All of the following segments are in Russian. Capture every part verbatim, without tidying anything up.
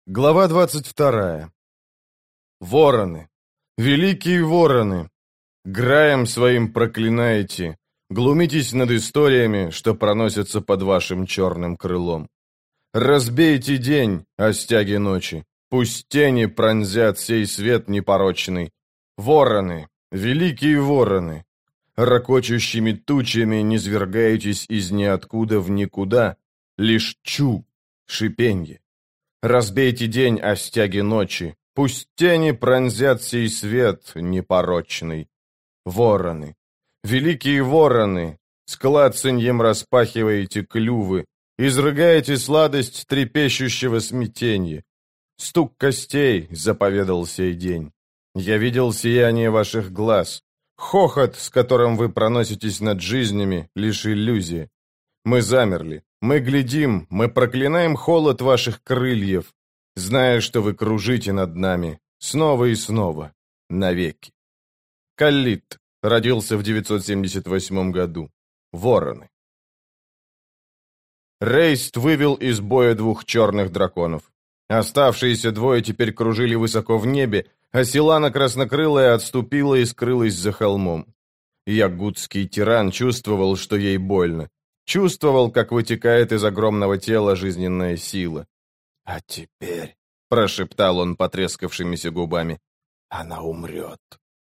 Глава двадцать вторая. Вороны, великие вороны, граем своим проклинаете, глумитесь над историями, что проносятся под вашим черным крылом. Разбейте день, о стяге ночи, пусть тени пронзят сей свет непорочный. Вороны, великие вороны, ракочущими тучами низвергаетесь из ниоткуда в никуда, лишь чу, шипенье. Разбейте день о стяге ночи, пусть тени пронзят сей свет непорочный. Вороны, великие вороны, с клацаньем распахиваете клювы, изрыгаете сладость трепещущего смятенья. Стук костей заповедал сей день. Я видел сияние ваших глаз. Хохот, с которым вы проноситесь над жизнями, лишь иллюзия. Мы замерли. Мы глядим, мы проклинаем холод ваших крыльев, зная, что вы кружите над нами снова и снова, навеки. Каллит родился в девятьсот семьдесят восьмом году. Вороны. Рейст вывел из боя двух черных драконов. Оставшиеся двое теперь кружили высоко в небе, а Силана краснокрылая отступила и скрылась за холмом. Ягудский тиран чувствовал, что ей больно. Чувствовал, как вытекает из огромного тела жизненная сила. «А теперь», — прошептал он потрескавшимися губами, — «она умрет».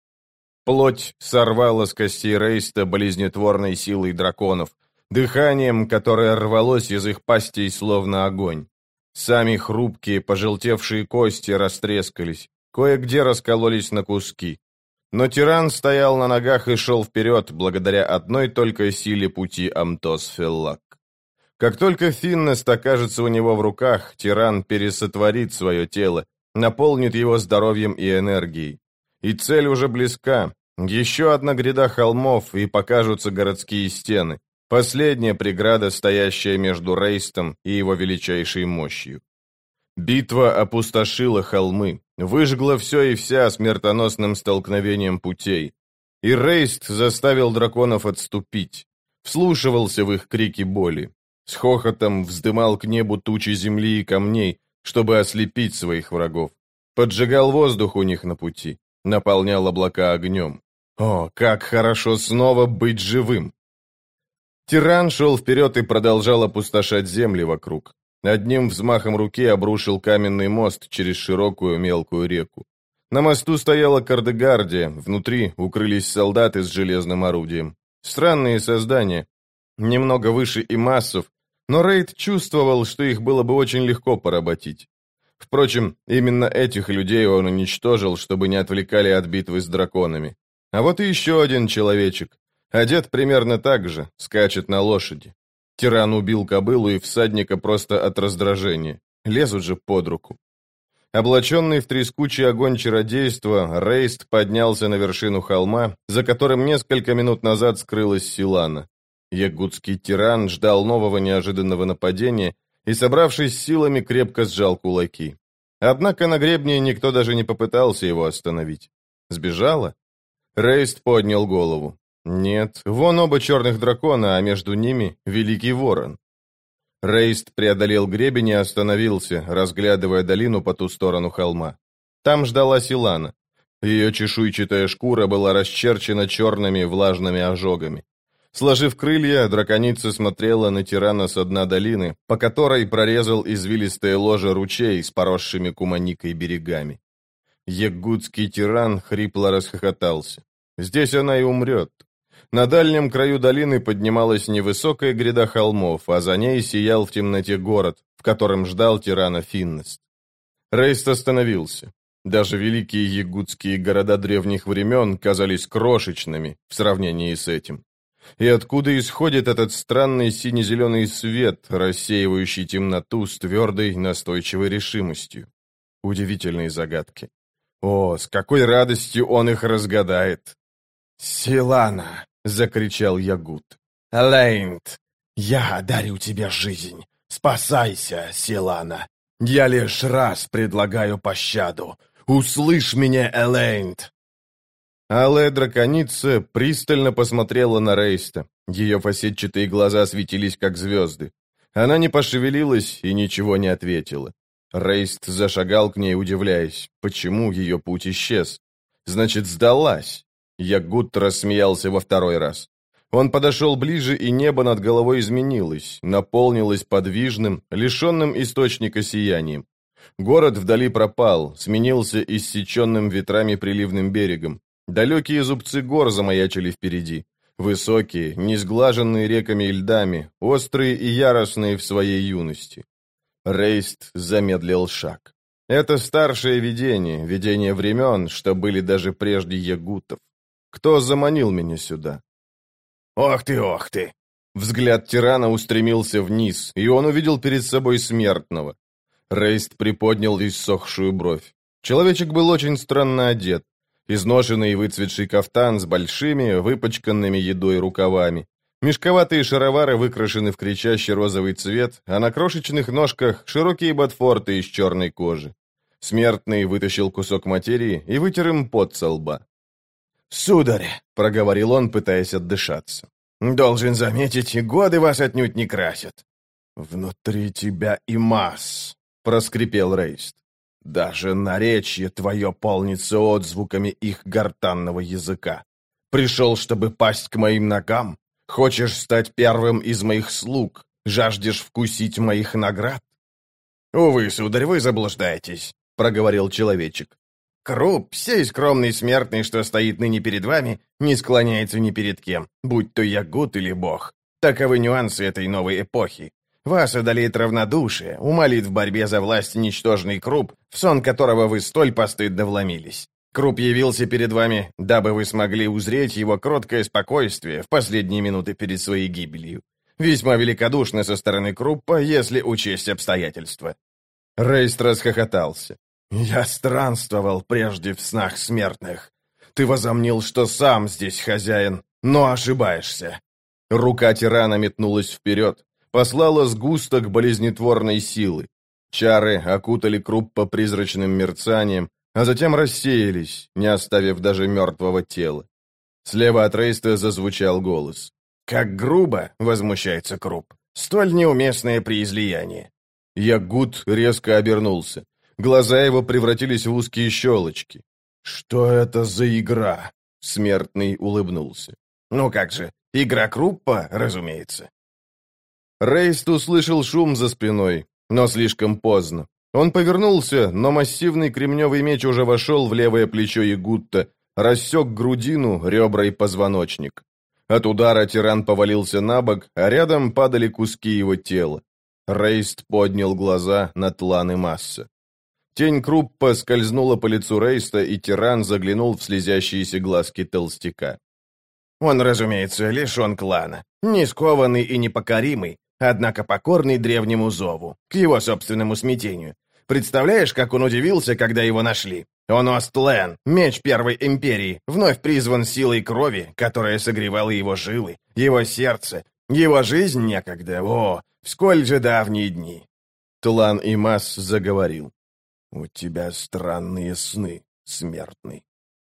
Плоть сорвала с костей Рейста болезнетворной силой драконов, дыханием, которое рвалось из их пастей словно огонь. Сами хрупкие, пожелтевшие кости растрескались, кое-где раскололись на куски. Но тиран стоял на ногах и шел вперед, благодаря одной только силе пути Амтос-Феллак. Как только Финнест окажется у него в руках, тиран пересотворит свое тело, наполнит его здоровьем и энергией. И цель уже близка. Еще одна гряда холмов, и покажутся городские стены. Последняя преграда, стоящая между Рейстом и его величайшей мощью. Битва опустошила холмы, выжгла все и вся смертоносным столкновением путей. И Рейст заставил драконов отступить, вслушивался в их крики боли, с хохотом вздымал к небу тучи земли и камней, чтобы ослепить своих врагов, поджигал воздух у них на пути, наполнял облака огнем. О, как хорошо снова быть живым! Тиран шел вперед и продолжал опустошать земли вокруг. Одним взмахом руки обрушил каменный мост через широкую мелкую реку. На мосту стояла Кардегардия, внутри укрылись солдаты с железным орудием. Странные создания, немного выше и массов, но Рейд чувствовал, что их было бы очень легко поработить. Впрочем, именно этих людей он уничтожил, чтобы не отвлекали от битвы с драконами. А вот и еще один человечек, одет примерно так же, скачет на лошади. Тиран убил кобылу и всадника просто от раздражения. Лезут же под руку. Облаченный в трескучий огонь чародейства, Рейст поднялся на вершину холма, за которым несколько минут назад скрылась Силана. Ягудский тиран ждал нового неожиданного нападения и, собравшись силами, крепко сжал кулаки. Однако на гребне никто даже не попытался его остановить. Сбежала? Рейст поднял голову. Нет, вон оба черных дракона, а между ними великий ворон. Рейст преодолел гребень и остановился, разглядывая долину по ту сторону холма. Там ждала Силана. Ее чешуйчатая шкура была расчерчена черными влажными ожогами. Сложив крылья, драконица смотрела на тирана со дна долины, по которой прорезал извилистое ложе ручей с поросшими куманикой берегами. Ягудский тиран хрипло расхохотался. Здесь она и умрет. На дальнем краю долины поднималась невысокая гряда холмов, а за ней сиял в темноте город, в котором ждал тирана Финнест. Рейст остановился. Даже великие ягудские города древних времен казались крошечными в сравнении с этим. И откуда исходит этот странный сине-зеленый свет, рассеивающий темноту с твердой, настойчивой решимостью? Удивительные загадки. О, с какой радостью он их разгадает! «Силана!» — закричал Ягуд. «Элейнт, я дарю тебе жизнь. Спасайся, Силана. Я лишь раз предлагаю пощаду. Услышь меня, Элейнт!» Алая драконица пристально посмотрела на Рейста. Ее фасетчатые глаза светились, как звезды. Она не пошевелилась и ничего не ответила. Рейст зашагал к ней, удивляясь, почему ее путь исчез. Значит, сдалась. Ягут рассмеялся во второй раз. Он подошел ближе, и небо над головой изменилось, наполнилось подвижным, лишенным источника сиянием. Город вдали пропал, сменился иссеченным ветрами приливным берегом. Далекие зубцы гор замаячили впереди. Высокие, несглаженные реками и льдами, острые и яростные в своей юности. Рейст замедлил шаг. Это старшее видение, видение времен, что были даже прежде ягутов. Кто заманил меня сюда? «Ох ты, ох ты!» Взгляд тирана устремился вниз, и он увидел перед собой смертного. Рейст приподнял иссохшую бровь. Человечек был очень странно одет. Изношенный и выцветший кафтан с большими, выпачканными едой рукавами. Мешковатые шаровары выкрашены в кричащий розовый цвет, а на крошечных ножках широкие ботфорты из черной кожи. Смертный вытащил кусок материи и вытер им пот со лба. «Сударь», — проговорил он, пытаясь отдышаться, — «должен заметить, годы вас отнюдь не красят». «Внутри тебя и масс», — проскрипел Рейст. «Даже наречье твое полнится отзвуками их гортанного языка. Пришел, чтобы пасть к моим ногам? Хочешь стать первым из моих слуг? Жаждешь вкусить моих наград?» «Увы, сударь, вы заблуждаетесь», — проговорил человечек. «Круп, сей скромный смертный, что стоит ныне перед вами, не склоняется ни перед кем, будь то ягут или бог. Таковы нюансы этой новой эпохи. Вас одолеет равнодушие, умолит в борьбе за власть ничтожный Круп, в сон которого вы столь постыдно вломились. Круп явился перед вами, дабы вы смогли узреть его кроткое спокойствие в последние минуты перед своей гибелью. Весьма великодушно со стороны Круппа, если учесть обстоятельства». Рейст расхохотался. «Я странствовал прежде в снах смертных. Ты возомнил, что сам здесь хозяин, но ошибаешься». Рука тирана метнулась вперед, послала сгусток болезнетворной силы. Чары окутали Круппа призрачным мерцанием, а затем рассеялись, не оставив даже мертвого тела. Слева от Рейста зазвучал голос. «Как грубо!» — возмущается Крупп. «Столь неуместное при излиянии». Ягут резко обернулся. Глаза его превратились в узкие щелочки. «Что это за игра?» — смертный улыбнулся. «Ну как же, игра Круппа, разумеется». Рейст услышал шум за спиной, но слишком поздно. Он повернулся, но массивный кремневый меч уже вошел в левое плечо Ягутта, рассек грудину, ребра и позвоночник. От удара тиран повалился на бок, а рядом падали куски его тела. Рейст поднял глаза на Тлан и Масса. Тень Круппа скользнула по лицу Рейста, и тиран заглянул в слезящиеся глазки толстяка. «Он, разумеется, лишен клана, не скованный и непокоримый, однако покорный древнему зову, к его собственному смятению. Представляешь, как он удивился, когда его нашли? Он Остлен, меч Первой Империи, вновь призван силой крови, которая согревала его жилы, его сердце, его жизнь некогда, о, в сколь же давние дни». Тлан и Масс заговорил. «У тебя странные сны, смертный».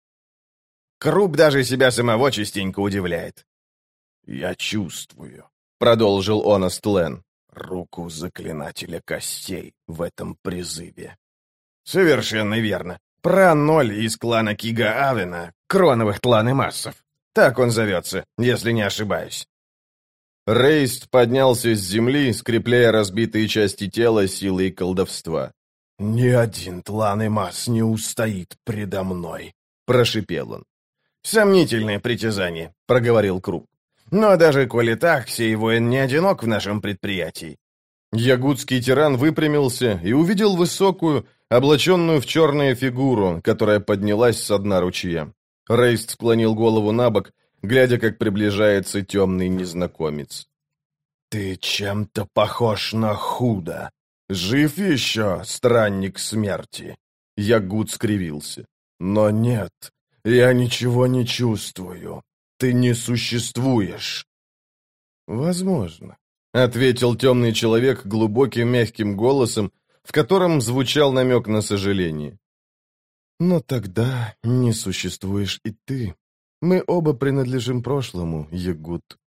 Круп даже себя самого частенько удивляет. «Я чувствую», — продолжил он Остлен, — «руку заклинателя костей в этом призыве». «Совершенно верно. Пра-ноль из клана Кига Авена, кроновых Тлан и Массов. Так он зовется, если не ошибаюсь». Рейст поднялся с земли, скрепляя разбитые части тела силой колдовства. «Ни один Тлан и Масс не устоит предо мной», — прошипел он. «Сомнительное притязание», — проговорил Круп. «Но даже коли так, сей воин не одинок в нашем предприятии». Ягутский тиран выпрямился и увидел высокую, облаченную в черную фигуру, которая поднялась со дна ручья. Рейст склонил голову на бок, глядя, как приближается темный незнакомец. «Ты чем-то похож на Худа. Жив еще, странник смерти?» Ягут скривился. «Но нет, я ничего не чувствую. Ты не существуешь». «Возможно», — ответил темный человек глубоким мягким голосом, в котором звучал намек на сожаление. «Но тогда не существуешь и ты. Мы оба принадлежим прошлому, Ягут.